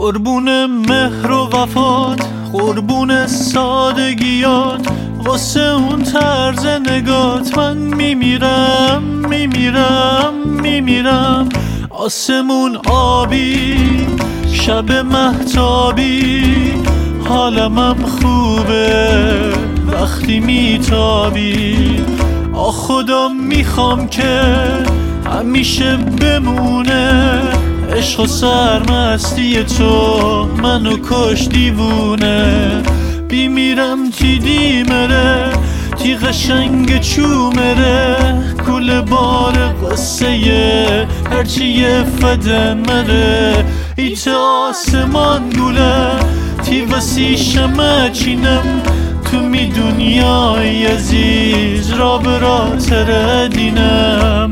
قربون مهر و وفات، قربون سادگیات، واسه اون طرز نگات من میمیرم میمیرم میمیرم. آسمون آبی، شب مهتابی، حالمم خوبه وقتی میتابی. خدا میخوام که همیشه بمونه عشق و سرمستی تو منو کش دیوونه. بیمیرم تی دیمره تی قشنگ چومره، کل بار قصه هرچی یه فدن مره. ایت آسمان گوله تی وسی شمه چینم، تو می دنیای عزیز را برا تره دینم.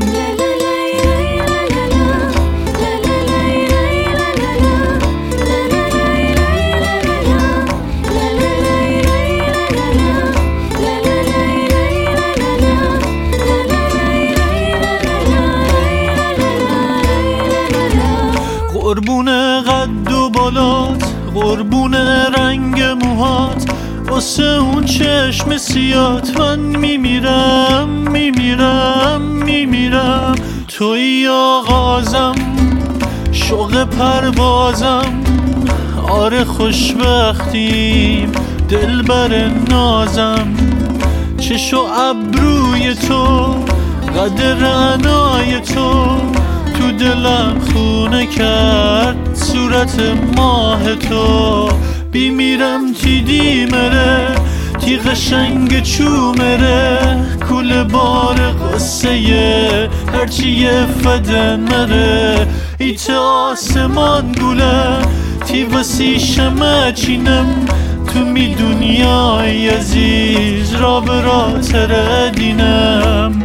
قربون قد و بالات، قربون رنگ موهات، واسه اون چشم سیات من میمیرم میمیرم میمیرم. توی آغازم، شوق پروازم، آره خوشبختیم دلبر نازم. چش و ابروی تو، قد رعنای تو، تو دلم خونه کرد صورت ماه تو. بیمیرم تی دیمره تی قشنگ چومره، کل بار قصه هرچی یه فدن مره. ایت آسمان گوله تی وسی شمه چینم، تو می دنیای عزیز را برا تره دینم.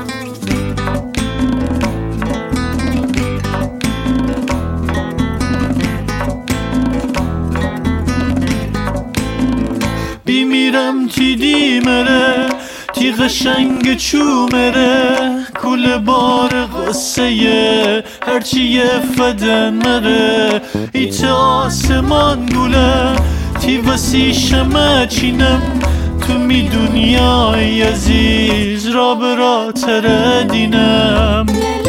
بیمیرم تی دیمره تی قشنگ چومره، کل بار قصه هرچی یه فدن مره. ایت آسمان گوله تی وسی شمه چینم، تو می دنیای عزیز را برا تره دینم.